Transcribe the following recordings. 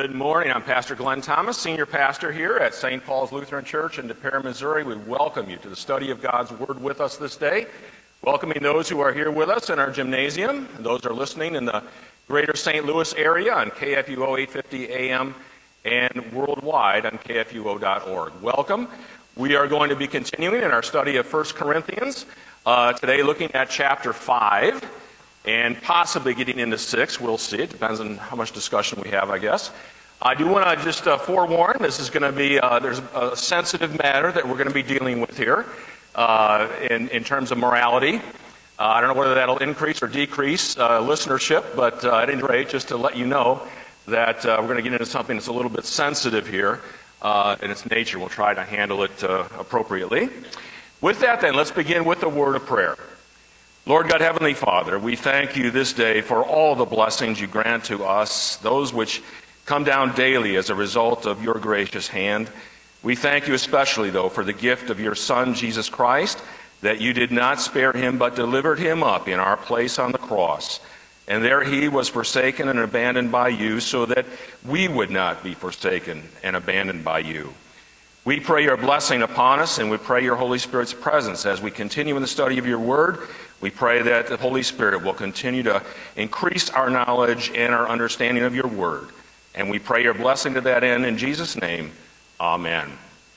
Good morning. I'm Pastor Glenn Thomas, Senior Pastor here at St. Paul's Lutheran Church in Des Peres, Missouri. We welcome you to the study of God's Word with us this day, welcoming those who are here with us in our gymnasium, and those who are listening in the greater St. Louis area on KFUO 850 AM and worldwide on KFUO.org. Welcome. We are going to be continuing in our study of 1 Corinthians, today looking at chapter 5. And possibly getting into 6, we'll see. It depends on how much discussion we have, I guess. I do want to just forewarn, this is going to be, there's a sensitive matter that we're going to be dealing with here in terms of morality. I don't know whether that'll increase or decrease listenership, but at any rate, just to let you know that we're going to get into something that's a little bit sensitive here in its nature. We'll try to handle it appropriately. With that, then, let's begin with a word of prayer. Lord God, Heavenly Father, we thank you this day for all the blessings you grant to us, those which come down daily as a result of your gracious hand. We thank you especially, though, for the gift of your Son, Jesus Christ, that you did not spare him but delivered him up in our place on the cross. And there he was forsaken and abandoned by you so that we would not be forsaken and abandoned by you. We pray your blessing upon us, and we pray your Holy Spirit's presence as we continue in the study of your word. We pray that the Holy Spirit will continue to increase our knowledge and our understanding of your word. And we pray your blessing to that end in Jesus' name. Amen.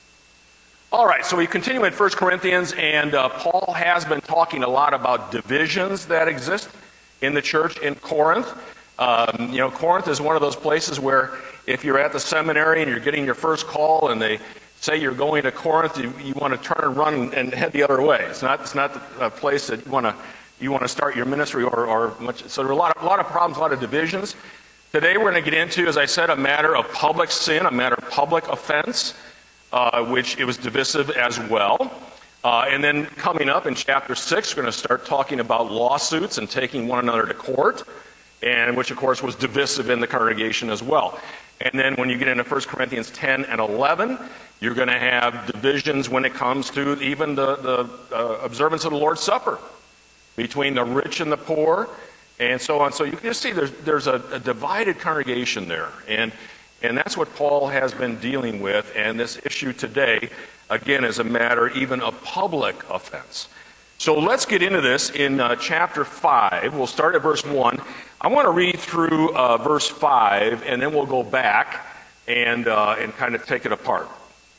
All right, so we continue in 1 Corinthians, and Paul has been talking a lot about divisions that exist in the church in Corinth. Corinth is one of those places where if you're at the seminary and you're getting your first call and they say you're going to Corinth, you want to turn and run and head the other way. It's not a place that you want to start your ministry or much. So there are a lot of problems, a lot of divisions. Today we're going to get into, as I said, a matter of public sin, a matter of public offense, which it was divisive as well. And then coming up in chapter 6, we're going to start talking about lawsuits and taking one another to court, and which of course was divisive in the congregation as well. And then when you get into 1 Corinthians 10 and 11, you're going to have divisions when it comes to even the observance of the Lord's Supper between the rich and the poor and so on. So you can just see there's a divided congregation there. And that's what Paul has been dealing with. And this issue today, again, is a matter even of public offense. So let's get into this in chapter 5. We'll start at verse 1. I want to read through verse 5, and then we'll go back and kind of take it apart.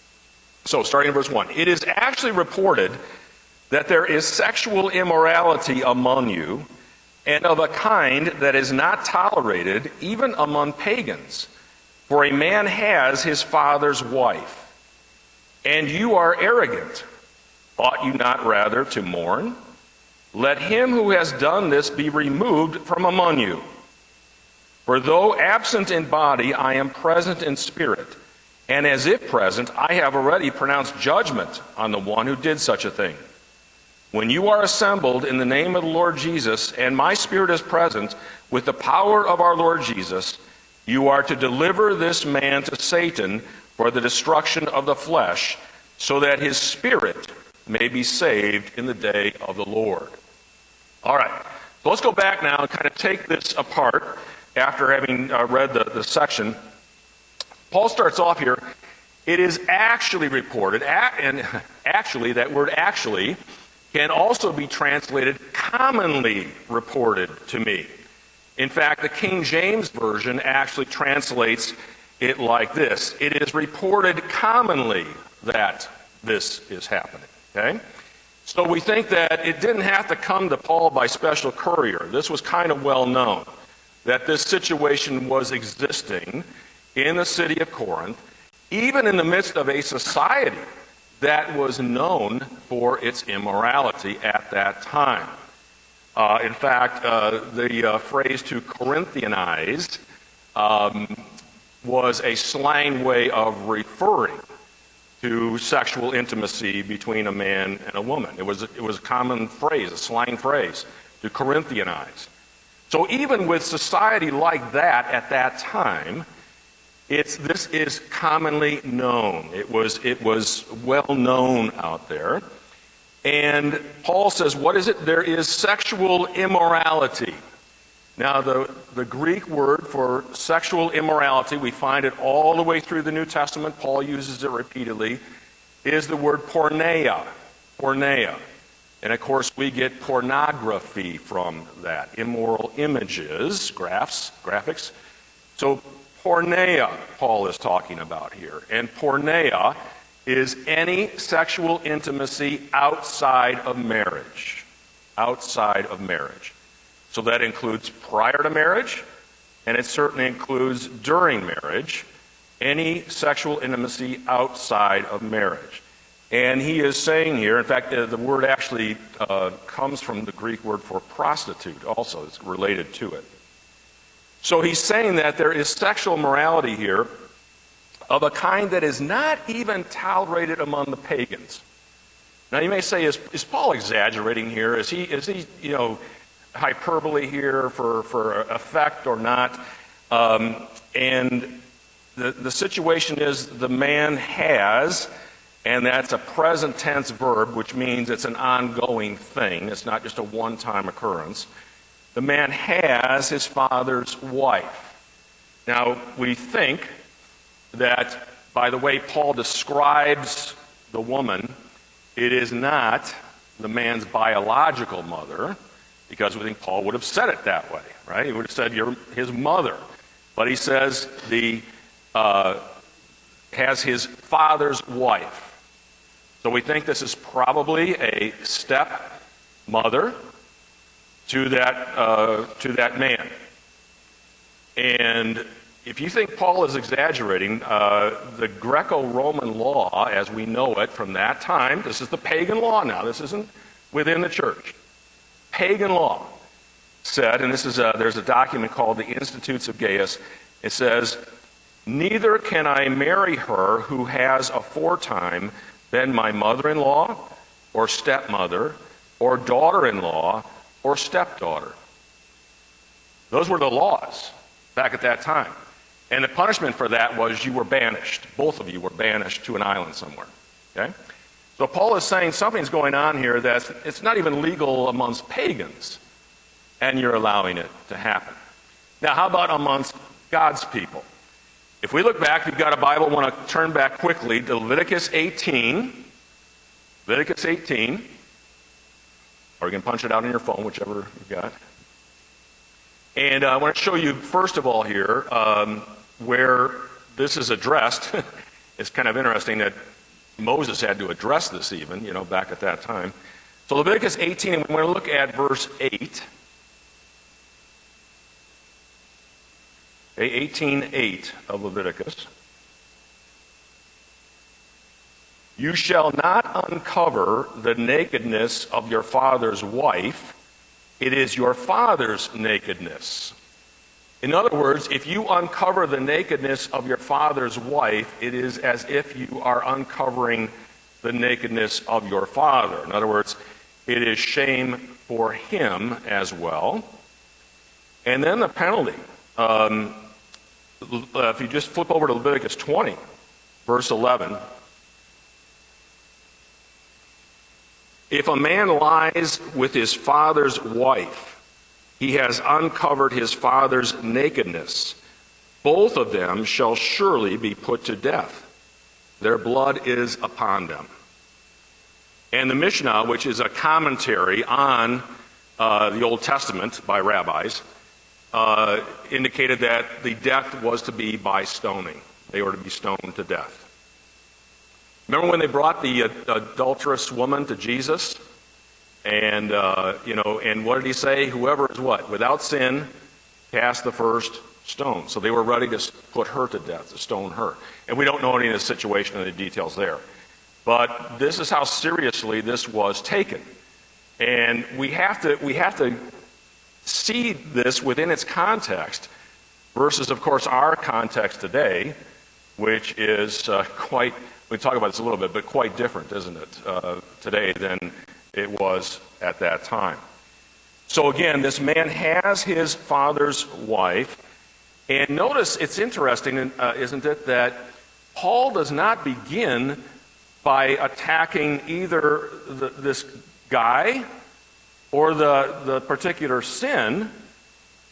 So, starting in verse 1. It is actually reported that there is sexual immorality among you, and of a kind that is not tolerated even among pagans. For a man has his father's wife. And you are arrogant. Ought you not rather to mourn? Let him who has done this be removed from among you. For though absent in body, I am present in spirit. And as if present, I have already pronounced judgment on the one who did such a thing. When you are assembled in the name of the Lord Jesus, and my spirit is present, with the power of our Lord Jesus, you are to deliver this man to Satan for the destruction of the flesh, so that his spirit may be saved in the day of the Lord. All right, so let's go back now and kind of take this apart after having read the section. Paul starts off here, it is actually reported, and actually, that word actually can also be translated commonly reported to me. In fact, the King James Version actually translates it like this. It is reported commonly that this is happening. Okay? So we think that it didn't have to come to Paul by special courier. This was kind of well known, that this situation was existing in the city of Corinth, even in the midst of a society that was known for its immorality at that time. In fact, the phrase to Corinthianize was a slang way of referring to sexual intimacy between a man and a woman. It was a common phrase, a slang phrase, to Corinthianize. So even with society like that at that time, this is commonly known. It was well known out there. And Paul says, what is it? There is sexual immorality. Now, the Greek word for sexual immorality, we find it all the way through the New Testament. Paul uses it repeatedly, is the word porneia. Porneia. And of course, we get pornography from that. Immoral images, graphics. So porneia, Paul is talking about here. And porneia is any sexual intimacy outside of marriage. Outside of marriage. So that includes prior to marriage, and it certainly includes during marriage, any sexual intimacy outside of marriage. And he is saying here, in fact, the word actually comes from the Greek word for prostitute also. It's related to it. So he's saying that there is sexual morality here of a kind that is not even tolerated among the pagans. Now you may say, is Paul exaggerating here? Is he hyperbole here for effect or not? And the situation is the man has, and that's a present tense verb, which means it's an ongoing thing. It's not just a one-time occurrence. The man has his father's wife. Now, we think that by the way Paul describes the woman, it is not the man's biological mother, because we think Paul would have said it that way, right? He would have said, "You're his mother." But he says has his father's wife. So we think this is probably a stepmother to that man. And if you think Paul is exaggerating, the Greco-Roman law, as we know it from that time, this is the pagan law now, this isn't within the church. Pagan law said, and this is there's a document called the Institutes of Gaius, it says, "Neither can I marry her who has aforetime been my mother-in-law, or stepmother, or daughter-in-law, or stepdaughter." Those were the laws back at that time. And the punishment for that was you were banished. Both of you were banished to an island somewhere. Okay? So Paul is saying something's going on here that it's not even legal amongst pagans, and you're allowing it to happen. Now, how about amongst God's people? If we look back, if you've got a Bible, want to turn back quickly to Leviticus 18. Leviticus 18. Or you can punch it out on your phone, whichever you've got. And I want to show you, first of all here, where this is addressed. It's kind of interesting that Moses had to address this even, back at that time. So Leviticus 18, and we want to look at verse 8. 18:8 of Leviticus. "You shall not uncover the nakedness of your father's wife. It is your father's nakedness." In other words, if you uncover the nakedness of your father's wife, it is as if you are uncovering the nakedness of your father. In other words, it is shame for him as well. And then the penalty. If you just flip over to Leviticus 20, verse 11. "If a man lies with his father's wife, he has uncovered his father's nakedness. Both of them shall surely be put to death. Their blood is upon them." And the Mishnah, which is a commentary on the Old Testament by rabbis, indicated that the death was to be by stoning. They were to be stoned to death. Remember when they brought the adulterous woman to Jesus? And, and what did he say? Whoever is what? Without sin, cast the first stone. So they were ready to put her to death, to stone her. And we don't know any of the situation and the details there. But this is how seriously this was taken. And we have to see this within its context versus, of course, our context today, which is quite, we talk about this a little bit, but quite different, isn't it, today than it was at that time. So again, this man has his father's wife, and notice it's interesting, isn't it, that Paul does not begin by attacking either this guy or the particular sin.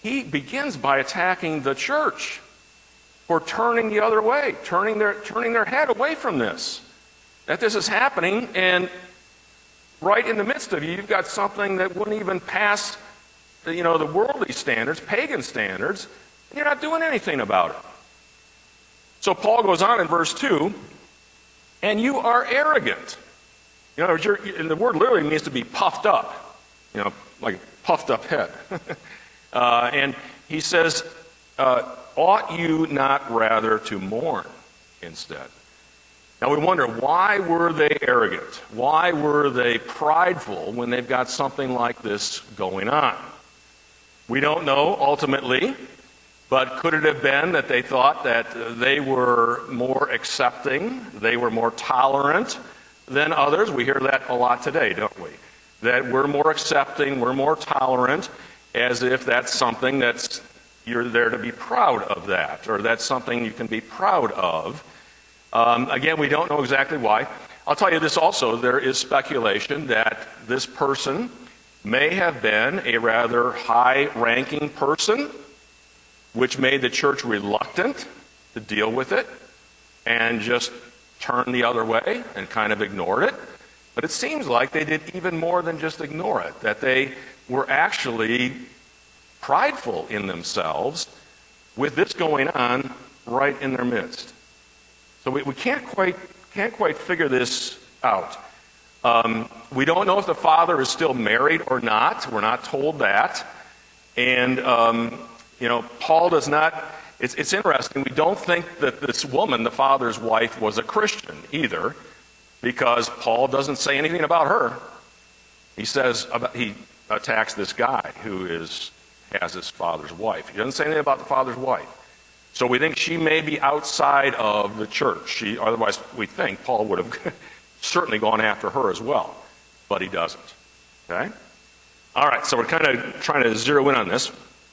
he begins by attacking the church for turning the other way, turning their head away from this. That this is happening, and right in the midst of you, you've got something that wouldn't even pass the worldly standards, pagan standards, and you're not doing anything about it. So Paul goes on in verse 2, and you are arrogant. And the word literally means to be puffed up, like a puffed up head. And he says, ought you not rather to mourn instead? Now we wonder, why were they arrogant? Why were they prideful when they've got something like this going on? We don't know ultimately, but could it have been that they thought that they were more accepting, they were more tolerant than others? We hear that a lot today, don't we? That we're more accepting, we're more tolerant, as if that's something that's you're there to be proud of that, or that's something you can be proud of. Again, we don't know exactly why. I'll tell you this also, there is speculation that this person may have been a rather high-ranking person, which made the church reluctant to deal with it and just turn the other way and kind of ignored it. But it seems like they did even more than just ignore it, that they were actually prideful in themselves with this going on right in their midst. So we can't quite figure this out. We don't know if the father is still married or not. We're not told that. And, Paul does not, it's interesting, we don't think that this woman, the father's wife, was a Christian either, because Paul doesn't say anything about her. He attacks this guy who has his father's wife. He doesn't say anything about the father's wife. So we think she may be outside of the church. Otherwise, we think Paul would have certainly gone after her as well, but he doesn't. Okay? All right, so we're kind of trying to zero in on this.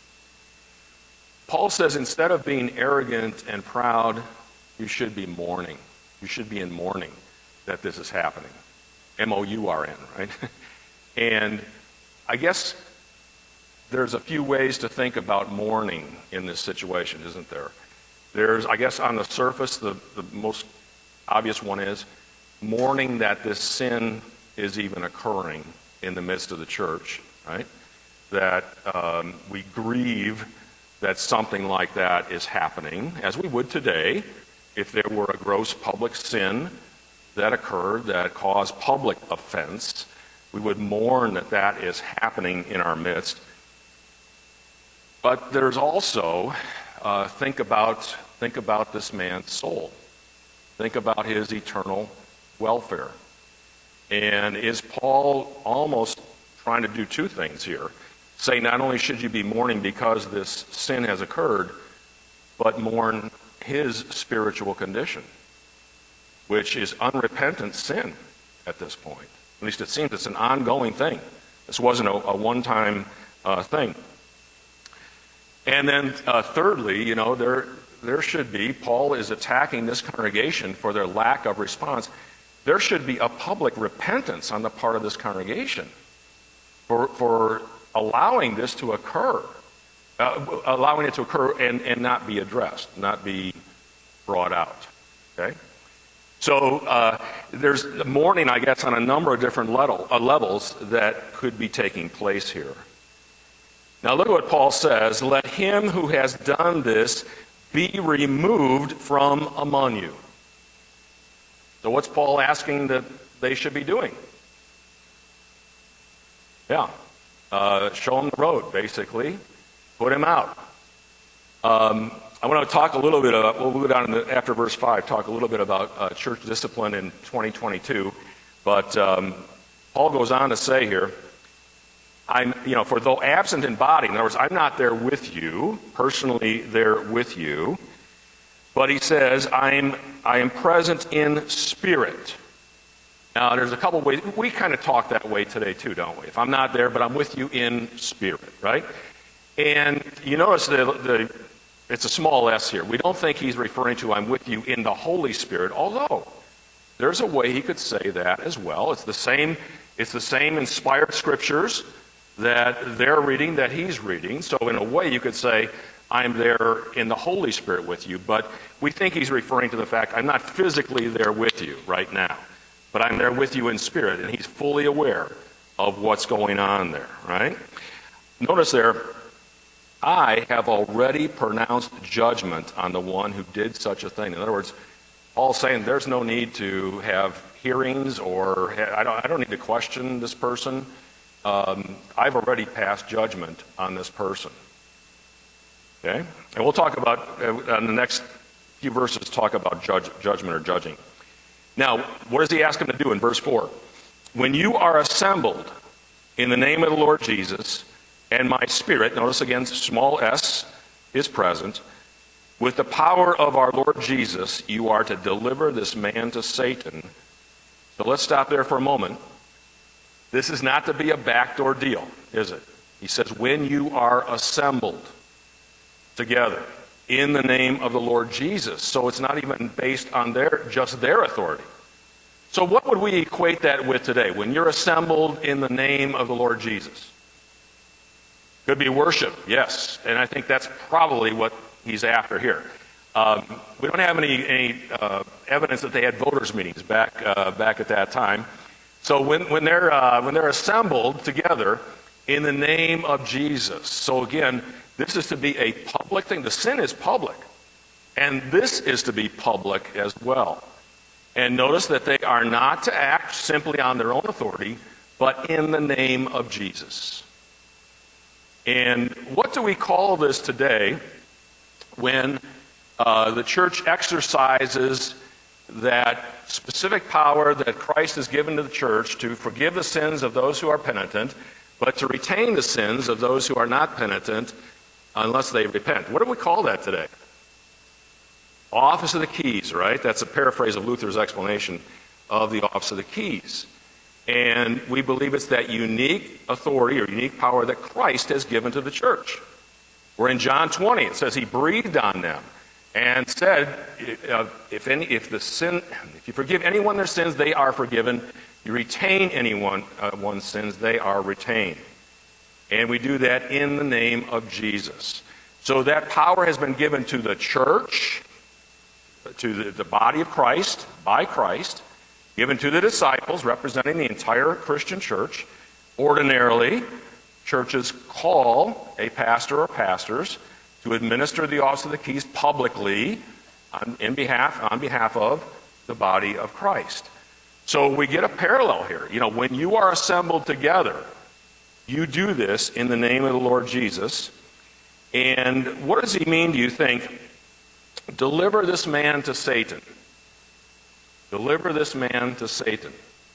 Paul says instead of being arrogant and proud, you should be mourning. You should be in mourning that this is happening. M-O-U-R-N, right? And I guess there's a few ways to think about mourning in this situation, isn't there? There's, I guess on the surface, the most obvious one is mourning that this sin is even occurring in the midst of the church, right? That we grieve that something like that is happening, as we would today if there were a gross public sin that occurred that caused public offense. We would mourn that that is happening in our midst. But there's also, think about this man's soul. Think about his eternal welfare. And is Paul almost trying to do two things here? Say not only should you be mourning because this sin has occurred, but mourn his spiritual condition, which is unrepentant sin at this point. At least it seems it's an ongoing thing. This wasn't a one-time thing. And then thirdly, there should be, Paul is attacking this congregation for their lack of response. There should be a public repentance on the part of this congregation for allowing this to occur, allowing it to occur and not be addressed, not be brought out. Okay? So there's mourning, I guess, on a number of different levels that could be taking place here. Now look at what Paul says. Let him who has done this be removed from among you. So what's Paul asking that they should be doing? Yeah. Show him the road, basically. Put him out. I want to talk a little bit about, we'll go down after verse 5, talk a little bit about church discipline in 2022. But Paul goes on to say here, for though absent in body, in other words, I'm not there with you, personally there with you, but he says, I am present in spirit. Now, there's a couple ways. We kind of talk that way today too, don't we? If I'm not there, but I'm with you in spirit, right? And you notice it's a small s here. We don't think he's referring to I'm with you in the Holy Spirit, although there's a way he could say that as well. It's the same inspired scriptures that they're reading, that he's reading. So in a way you could say, I'm there in the Holy Spirit with you, but we think he's referring to the fact I'm not physically there with you right now, but I'm there with you in spirit, and he's fully aware of what's going on there, right? Notice there, I have already pronounced judgment on the one who did such a thing. In other words, Paul's saying there's no need to have hearings, or I don't need to question this person. I've already passed judgment on this person. Okay? And we'll talk about, on the next few verses, talk about judgment or judging. Now, what does he ask him to do in verse 4? When you are assembled in the name of the Lord Jesus, and my Spirit, notice again, small s, is present, with the power of our Lord Jesus, you are to deliver this man to Satan. So let's stop there for a moment. This is not to be a backdoor deal, is it? He says, when you are assembled together in the name of the Lord Jesus. So it's not even based on just their authority. So what would we equate that with today? When you're assembled in the name of the Lord Jesus? Could be worship, yes. And I think that's probably what he's after here. We don't have any evidence that they had voters' meetings back at that time. So when they're assembled together in the name of Jesus. So again, this is to be a public thing. The sin is public. And this is to be public as well. And notice that they are not to act simply on their own authority, but in the name of Jesus. And what do we call this today when the church exercises that specific power that Christ has given to the church to forgive the sins of those who are penitent, but to retain the sins of those who are not penitent unless they repent? What do we call that today? Office of the keys, right? That's a paraphrase of Luther's explanation of the office of the keys. And we believe it's that unique authority or unique power that Christ has given to the church. Where in John 20 it says he breathed on them and said, if you forgive anyone their sins, they are forgiven. You retain anyone's sins, they are retained. And we do that in the name of Jesus. So that power has been given to the church, to the body of Christ, by Christ, given to the disciples, representing the entire Christian church. Ordinarily, churches call a pastor or pastors to administer the office of the keys publicly on behalf of the body of Christ. So we get a parallel here. You know, when you are assembled together, you do this in the name of the Lord Jesus. And what does he mean, do you think? Deliver this man to Satan. Deliver this man to Satan.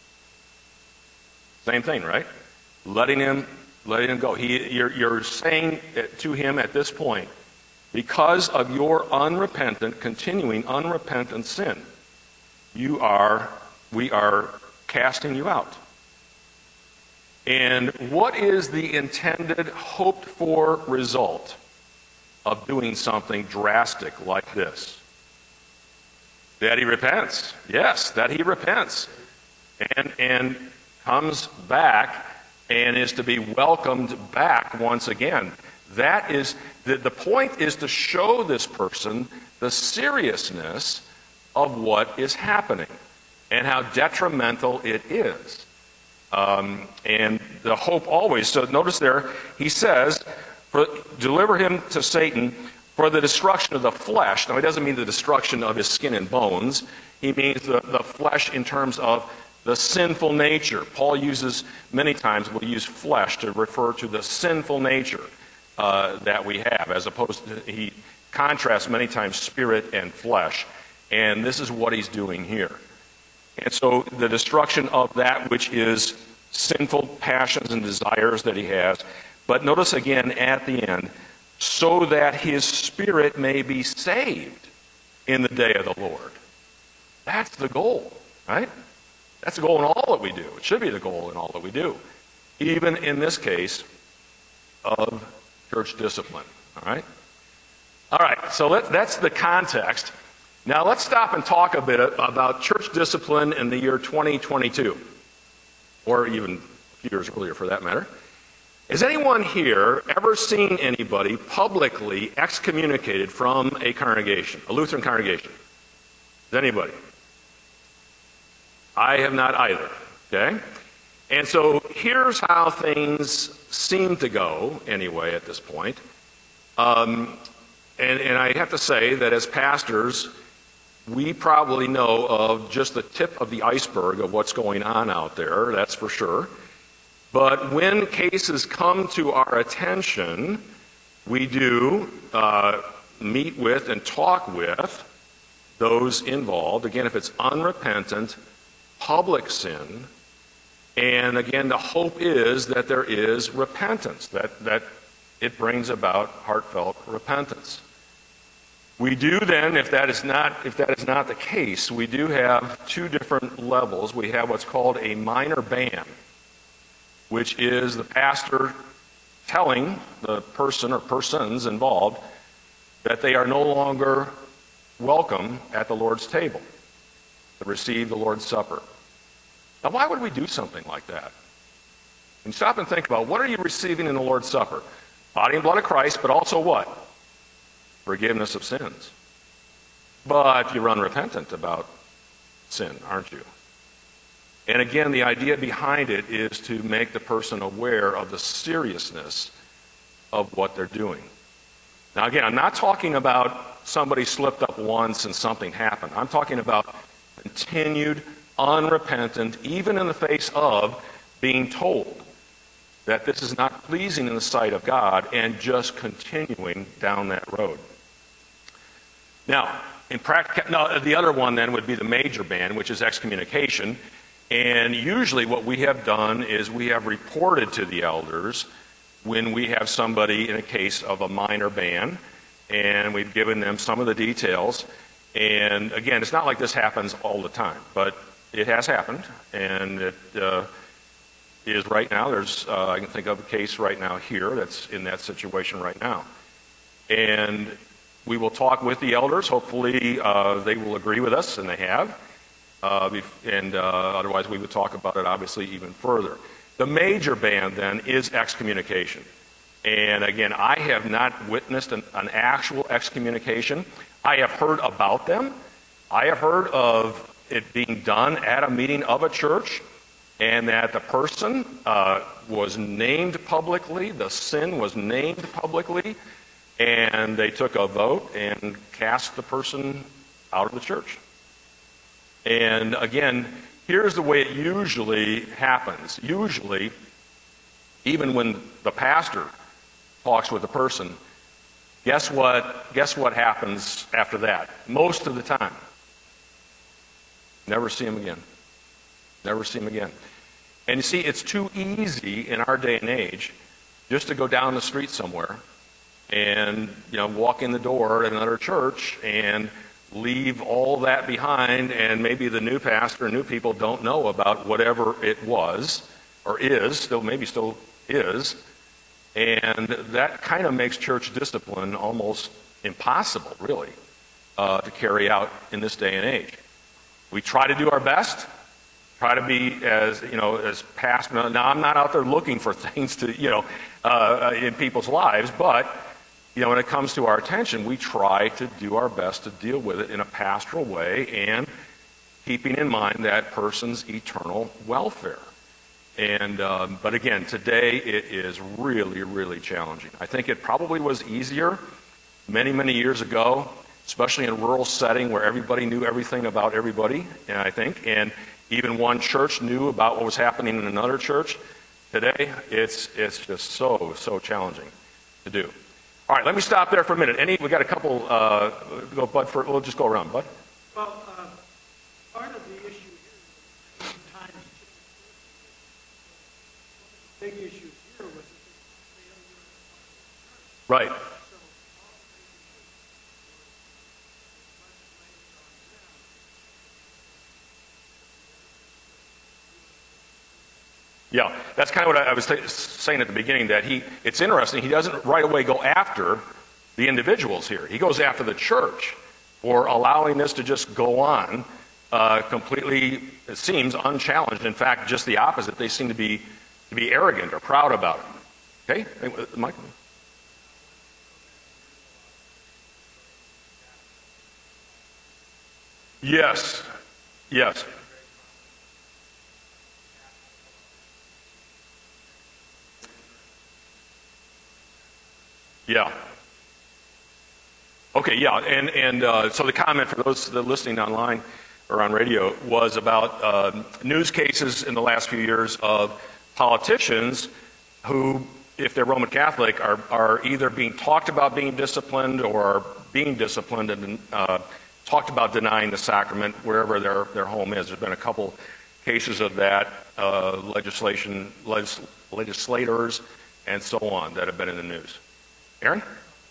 Same thing, right? Letting him go. You're saying to him at this point, because of your continuing unrepentant sin, we are casting you out. And what is the intended, hoped for result of doing something drastic like this? That he repents. Yes, that he repents. And comes back and is to be welcomed back once again. That is, the point is to show this person the seriousness of what is happening and how detrimental it is. And the hope always, so notice there, he says, deliver him to Satan for the destruction of the flesh. Now, he doesn't mean the destruction of his skin and bones. He means the flesh in terms of the sinful nature. Paul uses, many times, will use flesh to refer to the sinful nature that we have, as opposed to, he contrasts many times spirit and flesh. And this is what he's doing here. And so the destruction of that which is sinful passions and desires that he has. But notice again at the end, so that his spirit may be saved in the day of the Lord. That's the goal, right? That's the goal in all that we do. It should be the goal in all that we do. Even in this case of church discipline, all right? All right, so that's the context. Now let's stop and talk a bit about church discipline in the year 2022, or even a few years earlier for that matter. Has anyone here ever seen anybody publicly excommunicated from a congregation, a Lutheran congregation? Is anybody? I have not either, okay? And so here's how things seem to go anyway at this point. And I have to say that as pastors, we probably know of just the tip of the iceberg of what's going on out there, that's for sure. But when cases come to our attention, we do meet with and talk with those involved. Again, if it's unrepentant, public sin, and again, the hope is that there is repentance, that it brings about heartfelt repentance. We do then, if that is not the case, we do have two different levels. We have what's called a minor ban, which is the pastor telling the person or persons involved that they are no longer welcome at the Lord's table to receive the Lord's Supper. Now, why would we do something like that? And stop and think about, what are you receiving in the Lord's Supper? Body and blood of Christ, but also what? Forgiveness of sins. But you're unrepentant about sin, aren't you? And again, the idea behind it is to make the person aware of the seriousness of what they're doing. Now again, I'm not talking about somebody slipped up once and something happened. I'm talking about continued, unrepentant, even in the face of being told that this is not pleasing in the sight of God, and just continuing down that road. Now, the other one then would be the major ban, which is excommunication. And usually what we have done is we have reported to the elders when we have somebody in a case of a minor ban, and we've given them some of the details. And again, it's not like this happens all the time, but it has happened, and it is right now. I can think of a case right now here that's in that situation right now. And we will talk with the elders. Hopefully they will agree with us, and they have. Otherwise we would talk about it obviously even further. The major ban then is excommunication. And again, I have not witnessed an actual excommunication. I have heard about them. I have heard of it being done at a meeting of a church, and that the person was named publicly, the sin was named publicly, and they took a vote and cast the person out of the church. And again, here's the way it usually happens. Usually, even when the pastor talks with the person, guess what happens after that? Most of the time, never see him again. Never see him again. And you see, it's too easy in our day and age just to go down the street somewhere and walk in the door at another church and leave all that behind, and maybe the new pastor and new people don't know about whatever it was or is, still is, and that kind of makes church discipline almost impossible, really, to carry out in this day and age. We try to do our best, try to be as past. Now, I'm not out there looking for things to in people's lives, but when it comes to our attention, we try to do our best to deal with it in a pastoral way, and keeping in mind that person's eternal welfare. And but again, today it is really, really challenging. I think it probably was easier many, many years ago, especially in a rural setting where everybody knew everything about everybody, I think, and even one church knew about what was happening in another church. Today, it's just so challenging to do. All right, let me stop there for a minute. We got a couple. Go, Bud. We'll just go around, Bud. Well, part of the issue here is sometimes the big issue here was right. Yeah, that's kind of what I was saying at the beginning, that it's interesting, he doesn't right away go after the individuals here. He goes after the church for allowing this to just go on completely, it seems, unchallenged. In fact, just the opposite. They seem to be arrogant or proud about it. Okay, Mike? Yes, yes. Yeah. Okay, yeah, and so the comment for those that are listening online or on radio was about news cases in the last few years of politicians who, if they're Roman Catholic, are either being talked about being disciplined or are being disciplined and talked about denying the sacrament wherever their home is. There's been a couple cases of that, legislators and so on that have been in the news. Aaron?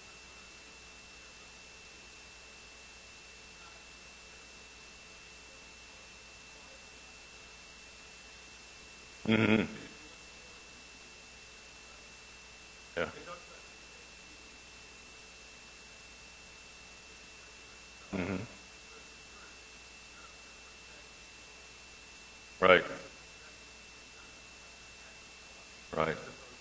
Mm-hmm. Yeah. Mm-hmm. Right. Right.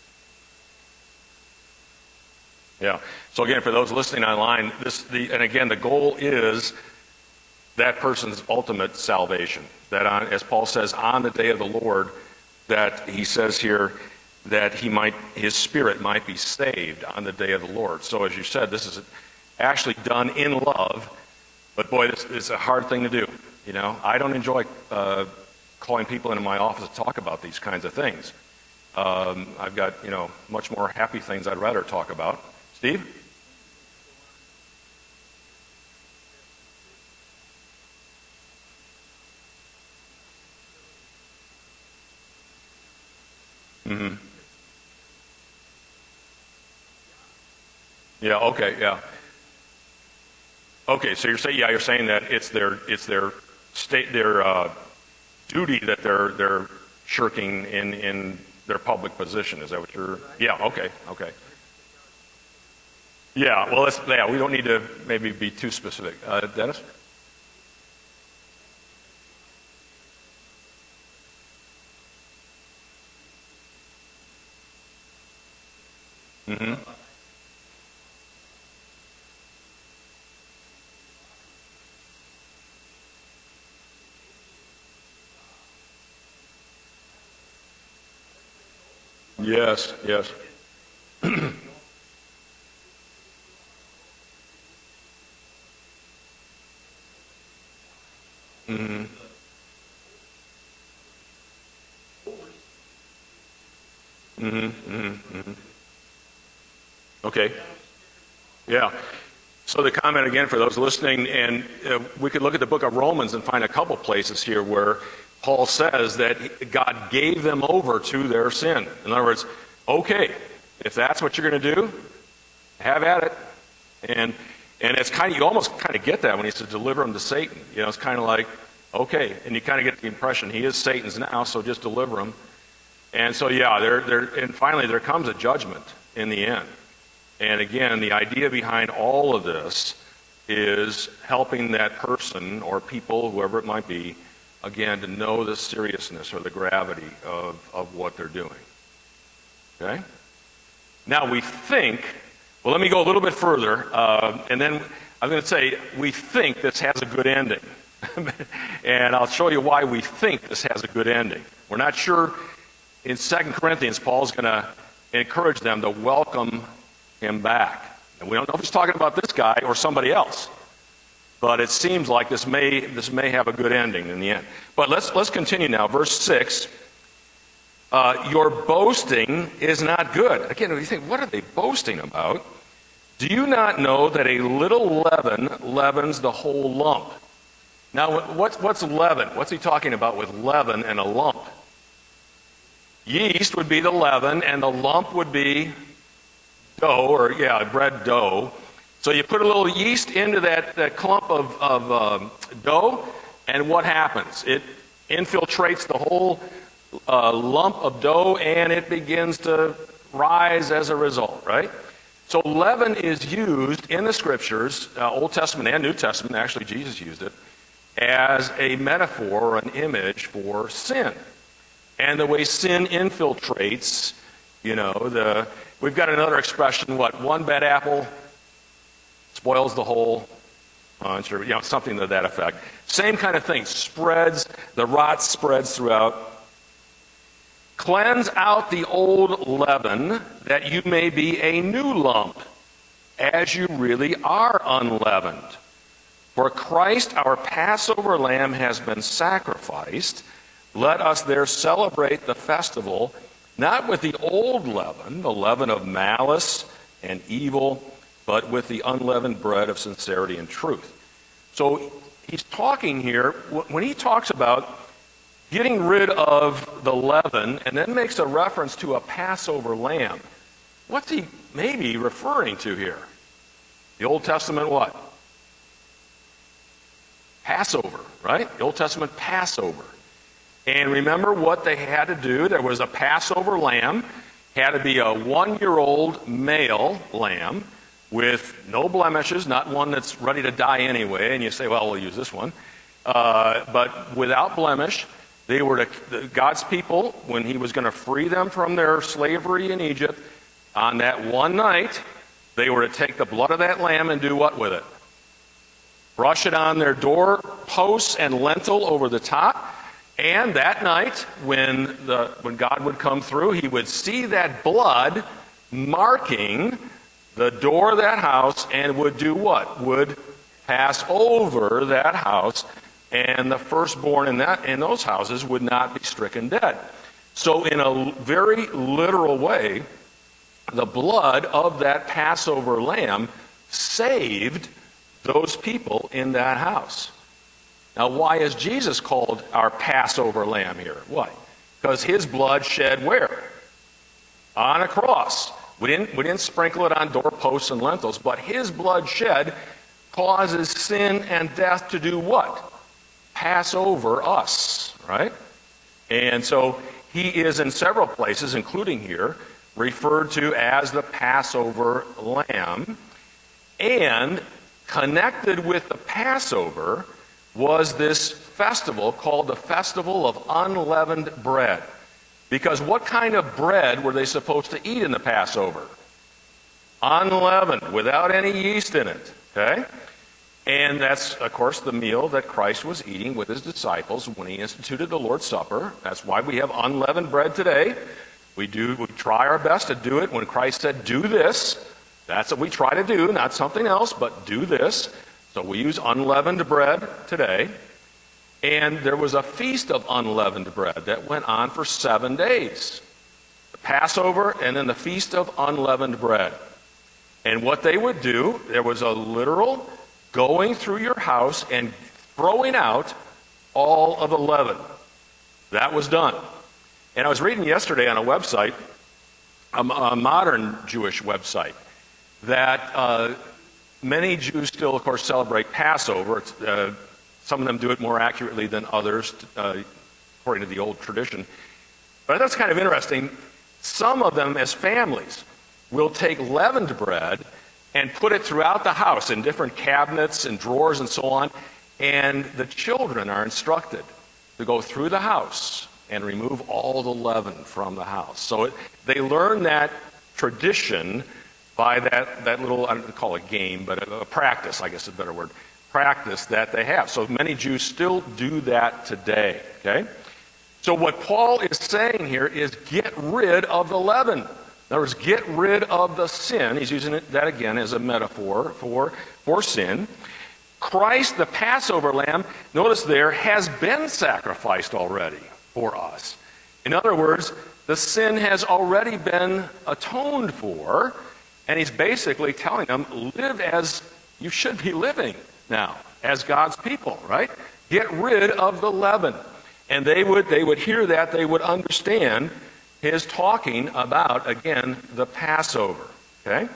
Yeah. So again, for those listening online, and again, the goal is that person's ultimate salvation. That as Paul says, on the day of the Lord, that he says here that his spirit might be saved on the day of the Lord. So as you said, this is actually done in love, but boy, this is a hard thing to do. You know, I don't enjoy calling people into my office to talk about these kinds of things. I've got, much more happy things I'd rather talk about. Steve? Mm-hmm. Yeah, okay, yeah. Okay, so you're saying that it's their duty that they're shirking in their public position. Is that what you're? Yeah, okay. Yeah, well, we don't need to maybe be too specific. Dennis? Mm-hmm. Yes, yes. Mm-hmm. Mm-hmm. Mm-hmm. Okay. Yeah. So the comment again for those listening, and we could look at the book of Romans and find a couple places here where Paul says that God gave them over to their sin. In other words, okay, if that's what you're going to do, have at it. And it's you almost kind of get that when he says deliver them to Satan. It's kind of like, okay, and you kind of get the impression he is Satan's now, so just deliver him. And so and finally there comes a judgment in the end. And again, the idea behind all of this is helping that person or people, whoever it might be, again, to know the seriousness or the gravity of what they're doing. Okay? Now we think, well, let me go a little bit further, and then I'm going to say we think this has a good ending. And I'll show you why we think this has a good ending. We're not sure. In 2 Corinthians, Paul's going to encourage them to welcome him back. And we don't know if he's talking about this guy or somebody else. But it seems like this may have a good ending in the end. But let's continue now. Verse 6. Your boasting is not good. Again, you think, what are they boasting about? Do you not know that a little leaven leavens the whole lump? Now, what's leaven? What's he talking about with leaven and a lump? Yeast would be the leaven, and the lump would be dough, bread dough. So you put a little yeast into that clump of dough, and what happens? It infiltrates the whole lump of dough, and it begins to rise as a result, right? So leaven is used in the Scriptures, Old Testament and New Testament, actually Jesus used it, as a metaphor or an image for sin. And the way sin infiltrates We've got another expression, one bad apple spoils the whole bunch, or something to that effect. Same kind of thing. The rot spreads throughout. Cleanse out the old leaven, that you may be a new lump, as you really are unleavened. For Christ, our Passover lamb, has been sacrificed. Let us there celebrate the festival, not with the old leaven, the leaven of malice and evil, but with the unleavened bread of sincerity and truth. So he's talking here, when he talks about getting rid of the leaven, and then makes a reference to a Passover lamb, what's he maybe referring to here? The Old Testament what? Passover, right? The Old Testament Passover. And remember what they had to do? There was a Passover lamb, had to be a 1-year-old male lamb with no blemishes, not one that's ready to die anyway, and you say, well, we'll use this one. But without blemish, they were God's people, when he was going to free them from their slavery in Egypt, on that one night, they were to take the blood of that lamb and do what with it? Brush it on their door posts and lintel over the top. And that night, when God would come through, he would see that blood marking the door of that house and would do what? Would pass over that house, and the firstborn in those houses would not be stricken dead. So in a very literal way, the blood of that Passover lamb saved those people in that house. Now, why is Jesus called our Passover lamb here? Why? Because his blood shed where? On a cross. We didn't sprinkle it on doorposts and lintels, but his blood shed causes sin and death to do what? Pass over us, right? And so he is in several places, including here, referred to as the Passover lamb. And connected with the Passover was this festival called the Festival of Unleavened Bread. Because what kind of bread were they supposed to eat in the Passover? Unleavened, without any yeast in it. Okay? And that's, of course, the meal that Christ was eating with his disciples when he instituted the Lord's Supper. That's why we have unleavened bread today. We try our best to do it when Christ said, do this. That's what we try to do, not something else, but do this. So we use unleavened bread today. And there was a feast of unleavened bread that went on for 7 days. The Passover and then the Feast of Unleavened Bread. And what they would do, there was a literal going through your house and throwing out all of the leaven. That was done. And I was reading yesterday on a website, a modern Jewish website, that many Jews still, of course, celebrate Passover. Some of them do it more accurately than others, according to the old tradition. But that's kind of interesting. Some of them, as families, will take leavened bread and put it throughout the house in different cabinets and drawers and so on. And the children are instructed to go through the house and remove all the leaven from the house. So they learn that tradition by that little, I don't call it game, but a practice, I guess is a better word, practice that they have. So many Jews still do that today, okay? So what Paul is saying here is get rid of the leaven. In other words, get rid of the sin. He's using that again as a metaphor for sin. Christ, the Passover lamb, notice there, has been sacrificed already for us. In other words, the sin has already been atoned for, and he's basically telling them, live as you should be living now, as God's people, right? Get rid of the leaven. And they would hear that, they would understand his talking about, again, the Passover, okay?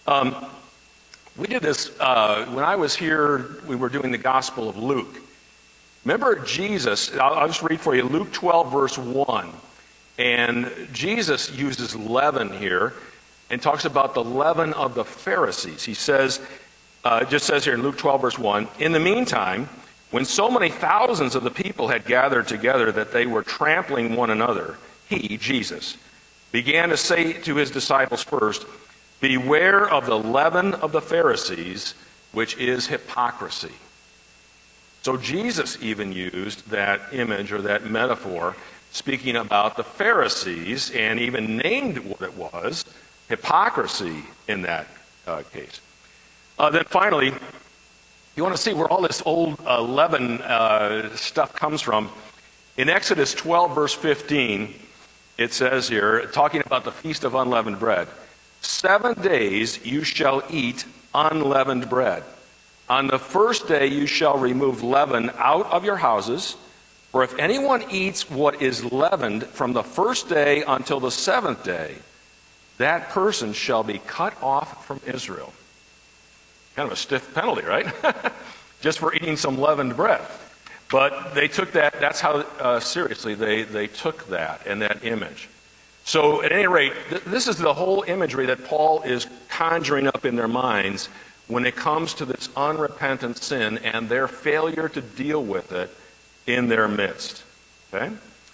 We did this, when I was here, we were doing the Gospel of Luke. Remember Jesus, I'll just read for you, Luke 12, verse 1. And Jesus uses leaven here and talks about the leaven of the Pharisees. He says, it just says here in Luke 12, verse 1, in the meantime, when so many thousands of the people had gathered together that they were trampling one another, he, Jesus, began to say to his disciples first, "Beware of the leaven of the Pharisees, which is hypocrisy." So Jesus even used that image or that metaphor, speaking about the Pharisees, and even named what it was, hypocrisy in that case. Then finally, you want to see where all this old leaven stuff comes from. In Exodus 12, verse 15, it says here, talking about the Feast of Unleavened Bread, 7 days you shall eat unleavened bread. On the first day you shall remove leaven out of your houses, for if anyone eats what is leavened from the first day until the 7th day, that person shall be cut off from Israel. Kind of a stiff penalty, right? Just for eating some leavened bread. But they took that, that's how seriously they took that and that image. So at any rate, this is the whole imagery that Paul is conjuring up in their minds when it comes to this unrepentant sin and their failure to deal with it in their midst. Okay?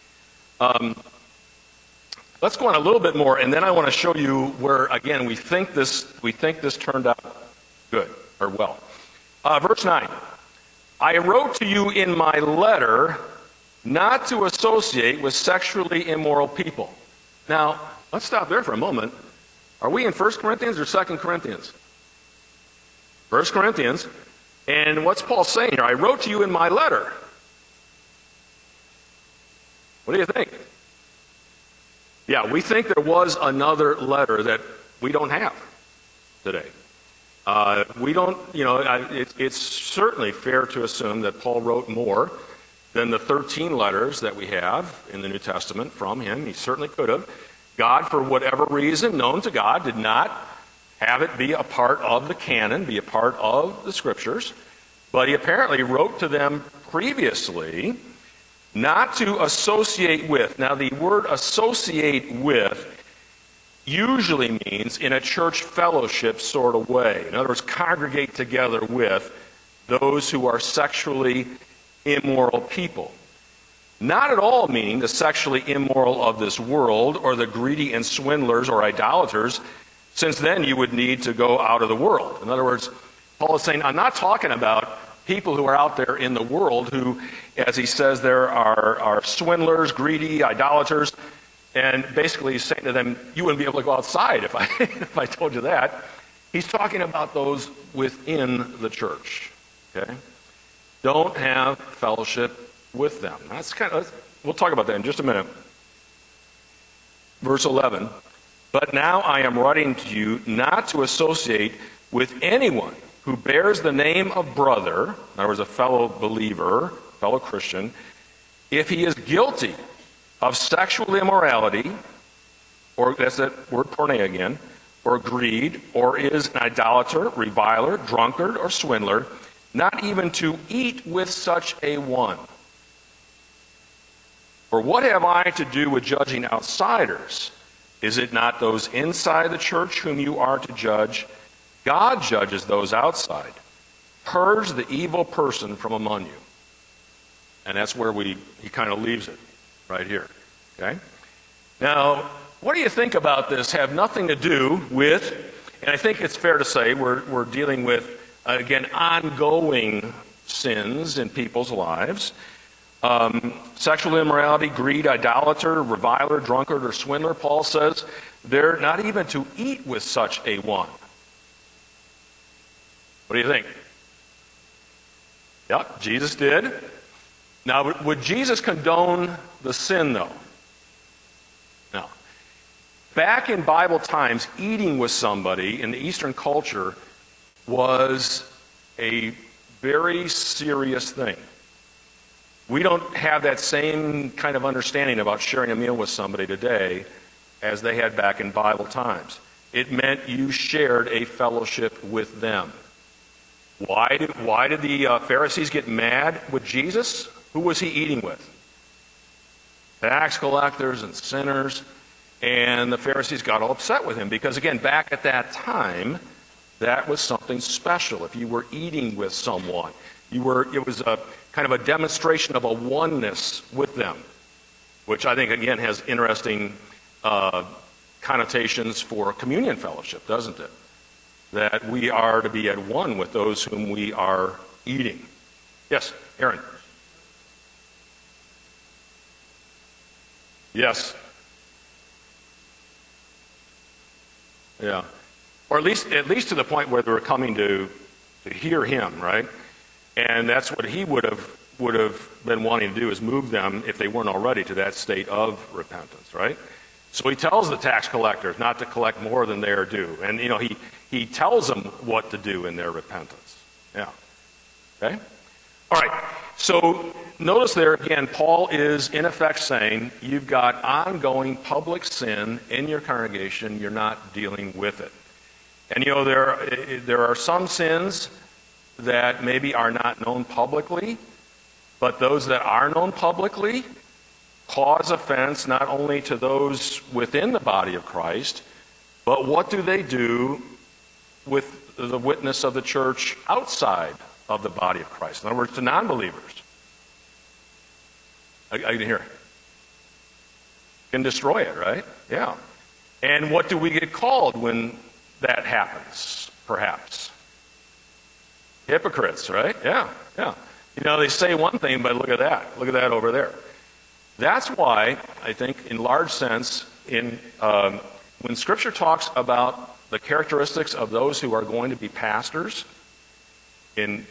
Let's go on a little bit more, and then I want to show you where, again, we think this turned out good or well. Verse 9. I wrote to you in my letter not to associate with sexually immoral people. Now, let's stop there for a moment. Are we in 1 Corinthians or 2 Corinthians? 1 Corinthians. And what's Paul saying here? I wrote to you in my letter. What do you think? Yeah, we think there was another letter that we don't have today. We don't, it's certainly fair to assume that Paul wrote more than the 13 letters that we have in the New Testament from him. He certainly could have. God, for whatever reason known to God, did not have it be a part of the canon, be a part of the Scriptures. But he apparently wrote to them previously not to associate with. Now, the word associate with usually means in a church fellowship sort of way. In other words, congregate together with those who are sexually immoral people. Not at all meaning the sexually immoral of this world or the greedy and swindlers or idolaters, since then you would need to go out of the world. In other words, Paul is saying, I'm not talking about people who are out there in the world who, as he says, there are swindlers, greedy, idolaters. And basically he's saying to them, you wouldn't be able to go outside if I told you that. He's talking about those within the church. Okay? Don't have fellowship with them. We'll talk about that in just a minute. Verse 11. But now I am writing to you not to associate with anyone who bears the name of brother, in other words, a fellow believer, fellow Christian, if he is guilty of sexual immorality, or that's that word porne again, or greed, or is an idolater, reviler, drunkard, or swindler, not even to eat with such a one. For what have I to do with judging outsiders? Is it not those inside the church whom you are to judge? God judges those outside. Purge the evil person from among you. And that's where he kind of leaves it. Right here, okay? Now, what do you think about this? Have nothing to do with, and I think it's fair to say we're dealing with, again, ongoing sins in people's lives. Sexual immorality, greed, idolater, reviler, drunkard, or swindler, Paul says, they're not even to eat with such a one. What do you think? Yep, Jesus did. Now, would Jesus condone the sin, though? No. Back in Bible times, eating with somebody in the Eastern culture was a very serious thing. We don't have that same kind of understanding about sharing a meal with somebody today as they had back in Bible times. It meant you shared a fellowship with them. Why did the Pharisees get mad with Jesus? Who was he eating with? Tax collectors and sinners. And the Pharisees got all upset with him because, again, back at that time, that was something special. If you were eating with someone, it was a kind of a demonstration of a oneness with them, which I think, again, has interesting connotations for communion fellowship, doesn't it? That we are to be at one with those whom we are eating. Yes, Aaron. Yes. Yeah. Or at least to the point where they were coming to hear him, right? And that's what he would have been wanting to do, is move them, if they weren't already, to that state of repentance, right? So he tells the tax collectors not to collect more than they are due. And, he tells them what to do in their repentance. Yeah. Okay? All right. So notice there again, Paul is in effect saying you've got ongoing public sin in your congregation. You're not dealing with it. And, there are some sins that maybe are not known publicly, but those that are known publicly cause offense not only to those within the body of Christ, but what do they do with the witness of the church outside of the body of Christ? In other words, to non-believers. I can hear it. Can destroy it, right? Yeah. And what do we get called when that happens, perhaps? Hypocrites, right? Yeah. They say one thing, but look at that. Look at that over there. That's why, I think, in large sense, when Scripture talks about the characteristics of those who are going to be pastors, in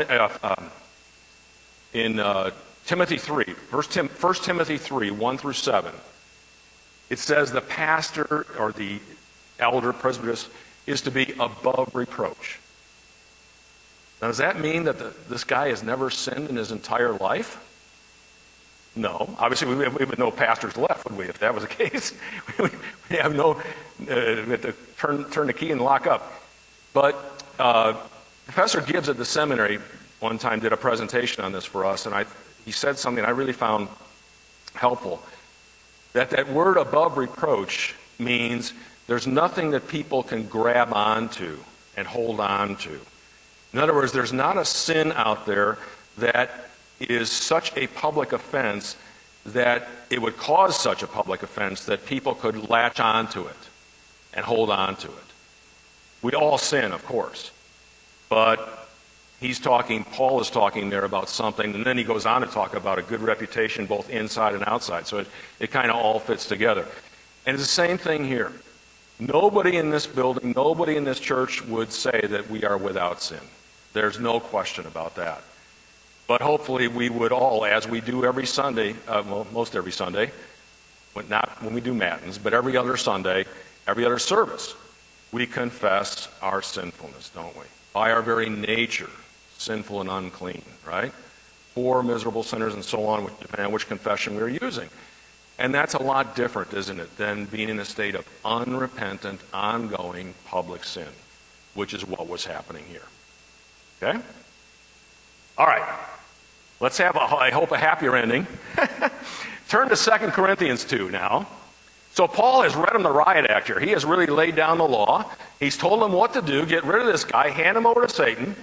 Timothy 3, 1 Timothy 3, 1 through 7, it says the pastor or the elder, presbyterist, is to be above reproach. Now, does that mean that this guy has never sinned in his entire life? No. Obviously, we would no pastors left, would we, if that was the case? we have no, we have to turn the key and lock up. But Professor Gibbs at the seminary one time did a presentation on this for us, and he said something I really found helpful. That word above reproach means there's nothing that people can grab onto and hold on to. In other words, there's not a sin out there that is such a public offense that it would cause such a public offense that people could latch onto it and hold on to it. We all sin, of course. But Paul is talking there about something, and then he goes on to talk about a good reputation both inside and outside. So it kind of all fits together. And it's the same thing here. Nobody in this building, nobody in this church would say that we are without sin. There's no question about that. But hopefully we would all, as we do every Sunday, most every Sunday, not when we do matins, but every other Sunday, every other service, we confess our sinfulness, don't we? By our very nature, sinful and unclean, right? Poor, miserable sinners and so on, depending on which confession we're using. And that's a lot different, isn't it, than being in a state of unrepentant, ongoing public sin, which is what was happening here. Okay? All right. Let's have, I hope, a happier ending. Turn to 2 Corinthians 2 now. So Paul has read him the riot act here. He has really laid down the law. He's told them what to do. Get rid of this guy. Hand him over to Satan.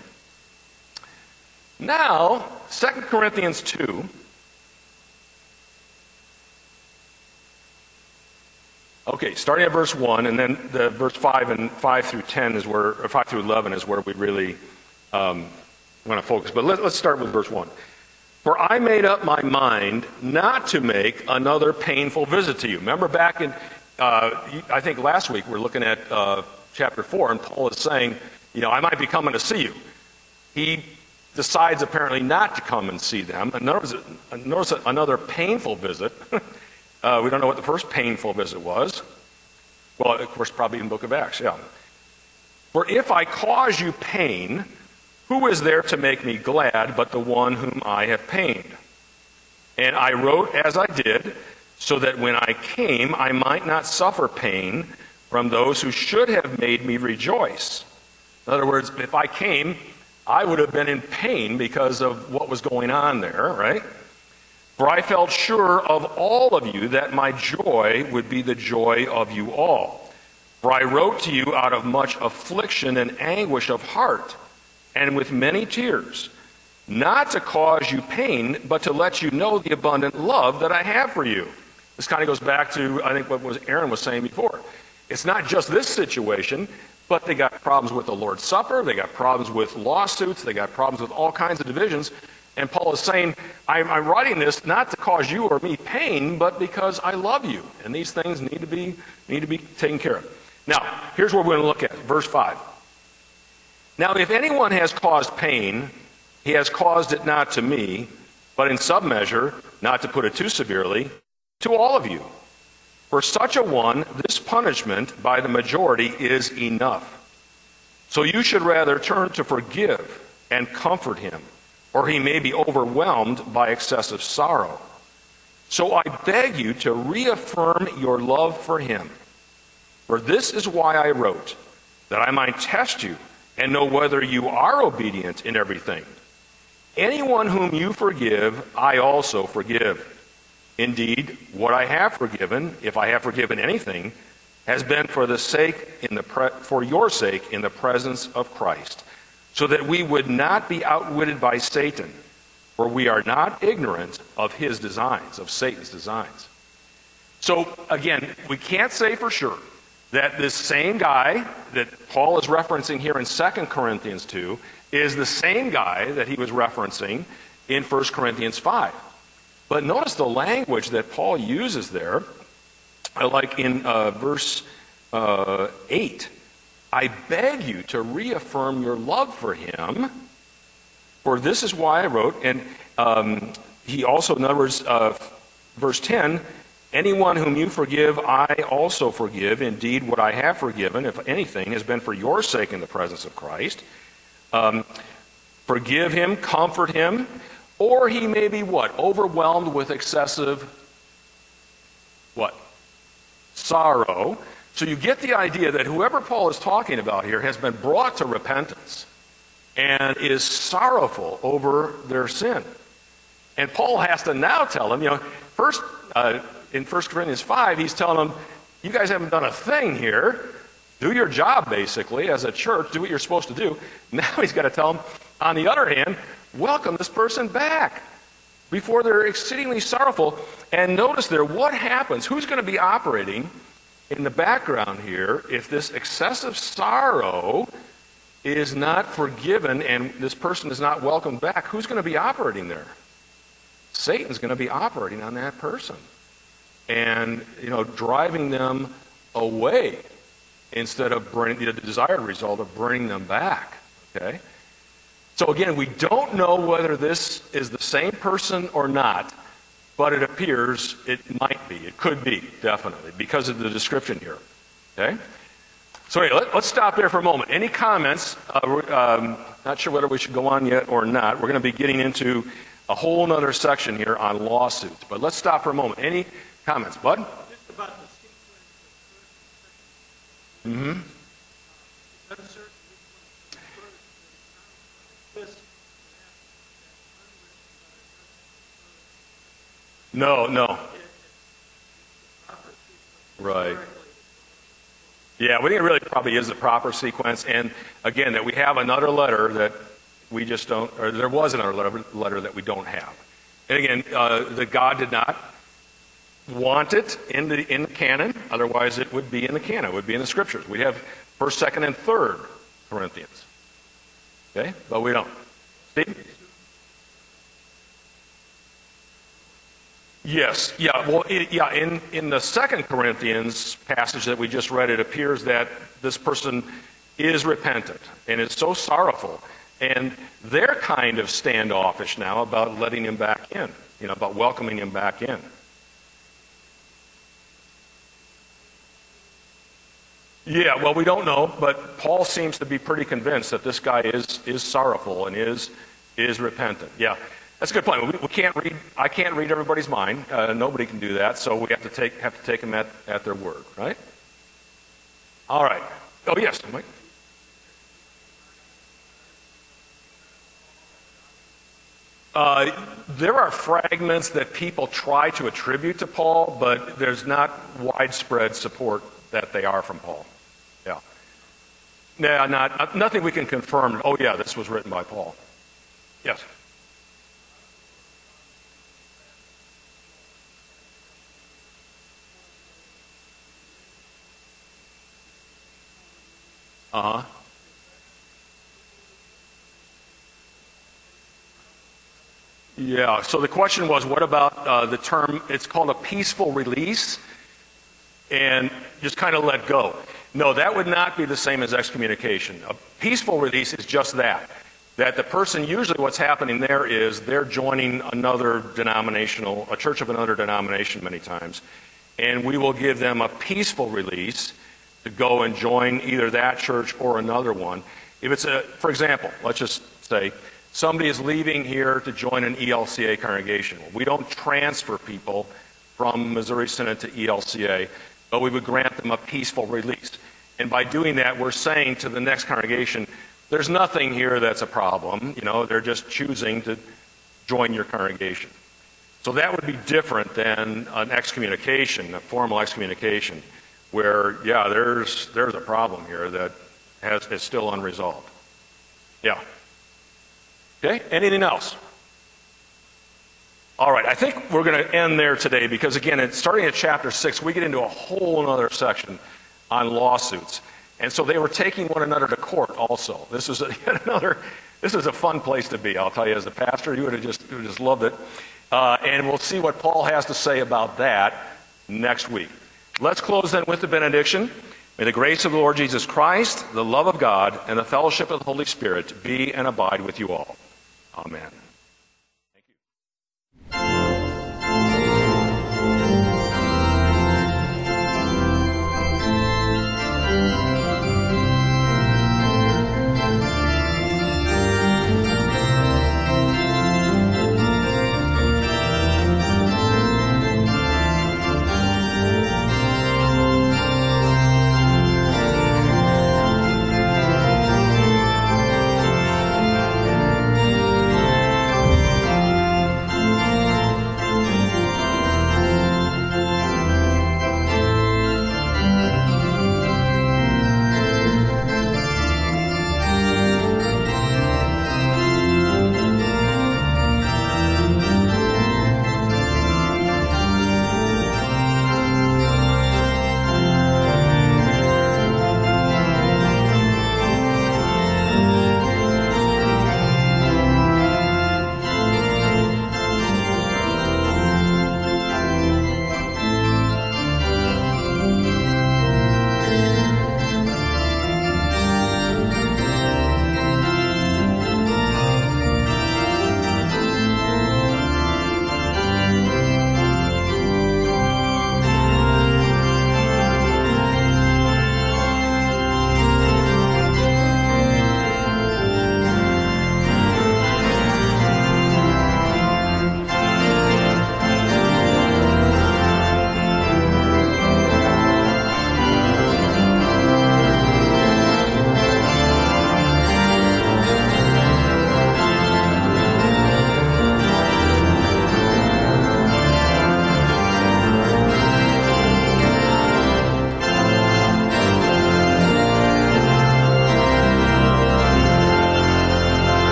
Now, 2 Corinthians 2. Okay, starting at verse 1, and then the verse 5 and 5 through 10 is where, or 5 through 11 is where we really want to focus. But let's start with verse 1. For I made up my mind not to make another painful visit to you. Remember back in, I think last week we were looking at chapter 4, and Paul is saying, I might be coming to see you. He decides apparently not to come and see them. And notice another painful visit. We don't know what the first painful visit was. Well, of course, probably in the book of Acts, yeah. For if I cause you pain, who is there to make me glad but the one whom I have pained? And I wrote as I did, so that when I came, I might not suffer pain from those who should have made me rejoice. In other words, if I came, I would have been in pain because of what was going on there, right? For I felt sure of all of you that my joy would be the joy of you all. For I wrote to you out of much affliction and anguish of heart, and with many tears, not to cause you pain, but to let you know the abundant love that I have for you. This kind of goes back to, I think, what Aaron was saying before. It's not just this situation, but they got problems with the Lord's Supper, they got problems with lawsuits, they got problems with all kinds of divisions. And Paul is saying, I'm writing this not to cause you or me pain, but because I love you. And these things need to be taken care of. Now, here's what we're going to look at. Verse 5. Now, if anyone has caused pain, he has caused it not to me, but in some measure, not to put it too severely, to all of you. For such a one, this punishment by the majority is enough. So you should rather turn to forgive and comfort him, or he may be overwhelmed by excessive sorrow. So I beg you to reaffirm your love for him. For this is why I wrote, that I might test you and know whether you are obedient in everything. Anyone whom you forgive, I also forgive. Indeed, what I have forgiven, if I have forgiven anything, has been for your sake in the presence of Christ, so that we would not be outwitted by Satan, for we are not ignorant of his designs, of Satan's designs. So again, we can't say for sure that this same guy that Paul is referencing here in 2 Corinthians 2 is the same guy that he was referencing in 1 Corinthians 5. But notice the language that Paul uses there, like in verse 8. I beg you to reaffirm your love for him, for this is why I wrote. And he also, in other words, verse 10, anyone whom you forgive, I also forgive. Indeed, what I have forgiven, if anything, has been for your sake in the presence of Christ. Forgive him, comfort him, or he may be what? Overwhelmed with excessive what? Sorrow. So you get the idea that whoever Paul is talking about here has been brought to repentance and is sorrowful over their sin. And Paul has to now tell them, first in 1 Corinthians 5, he's telling them, you guys haven't done a thing here. Do your job, basically, as a church. Do what you're supposed to do. Now he's got to tell them, on the other hand, welcome this person back before they're exceedingly sorrowful. And notice there, what happens? Who's going to be operating in the background here if this excessive sorrow is not forgiven and this person is not welcomed back? Who's going to be operating there? Satan's going to be operating on that person and, driving them away instead of bringing the desired result of bringing them back. Okay? So again, we don't know whether this is the same person or not, but it appears it might be. It could be, definitely, because of the description here. Okay? So anyway, let's stop there for a moment. Any comments? Not sure whether we should go on yet or not. We're going to be getting into a whole other section here on lawsuits. But let's stop for a moment. Any comments, Bud? Just about the sequence of Mm-hmm. it's uncertain which one is first. No. Right. Yeah, we think it really probably is the proper sequence. And again, that we have another letter that we just don't, or there was another letter that we don't have. And again, that God did not want it in the canon. Otherwise, it would be in the canon. It would be in the scriptures. We have 1st, 2nd, and 3rd Corinthians. Okay? But we don't. Steve? Yes. Yeah. Well, in the 2nd Corinthians passage that we just read, it appears that this person is repentant and is so sorrowful. And they're kind of standoffish now about letting him back in, about welcoming him back in. Yeah, well, we don't know, but Paul seems to be pretty convinced that this guy is sorrowful and is repentant. Yeah, that's a good point. We can't read. I can't read everybody's mind. Nobody can do that, so we have to take them at their word, right? All right. Oh yes, Mike. There are fragments that people try to attribute to Paul, but there's not widespread support that they are from Paul. Yeah. Nothing we can confirm. Oh yeah, this was written by Paul. Yes. Uh-huh. Yeah, so the question was, what about the term, it's called a peaceful release, and just kind of let go. No, that would not be the same as excommunication. A peaceful release is just that the person, usually what's happening there is they're joining another denominational, a church of another denomination many times, and we will give them a peaceful release to go and join either that church or another one. If it's for example, let's just say, somebody is leaving here to join an ELCA congregation. We don't transfer people from Missouri Synod to ELCA, but we would grant them a peaceful release. And by doing that, we're saying to the next congregation, there's nothing here that's a problem. They're just choosing to join your congregation. So that would be different than an excommunication, a formal excommunication, where, yeah, there's a problem here that is still unresolved. Yeah. Okay, anything else? All right, I think we're going to end there today because, again, starting at chapter 6, we get into a whole other section on lawsuits. And so they were taking one another to court also. This is a fun place to be, I'll tell you, as a pastor. You would have just loved it. And we'll see what Paul has to say about that next week. Let's close then with the benediction. May the grace of the Lord Jesus Christ, the love of God, and the fellowship of the Holy Spirit be and abide with you all. Amen.